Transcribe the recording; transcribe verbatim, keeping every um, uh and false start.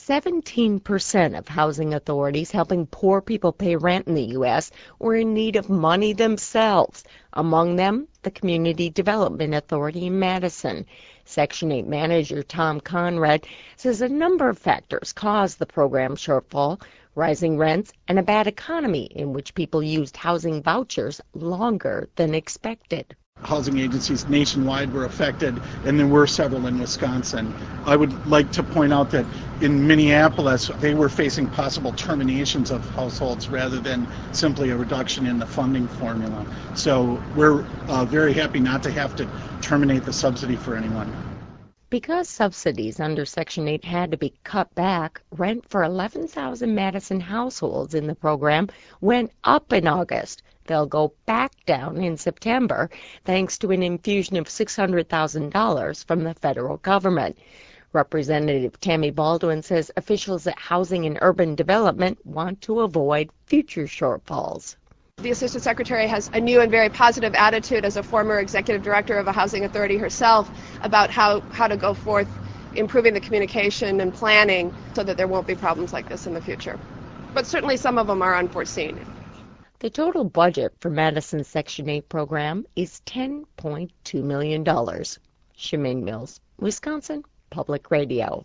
seventeen percent of housing authorities helping poor people pay rent in the U S were in need of money themselves. Among them, the Community Development Authority in Madison. Section eight manager Tom Conrad says a number of factors caused the program shortfall: rising rents and a bad economy in which people used housing vouchers longer than expected. Housing agencies nationwide were affected, and there were several in Wisconsin. I would like to point out that in Minneapolis, they were facing possible terminations of households rather than simply a reduction in the funding formula. So we're uh, very happy not to have to terminate the subsidy for anyone. Because subsidies under Section eight had to be cut back, rent for eleven thousand Madison households in the program went up in August. They'll go back down in September, thanks to an infusion of six hundred thousand dollars from the federal government. Representative Tammy Baldwin says officials at Housing and Urban Development want to avoid future shortfalls. The Assistant Secretary has a new and very positive attitude as a former executive director of a housing authority herself about how, how to go forth improving the communication and planning so that there won't be problems like this in the future. But certainly some of them are unforeseen. The total budget for Madison's Section eight program is ten point two million dollars. Shemaine Mills, Wisconsin Public Radio.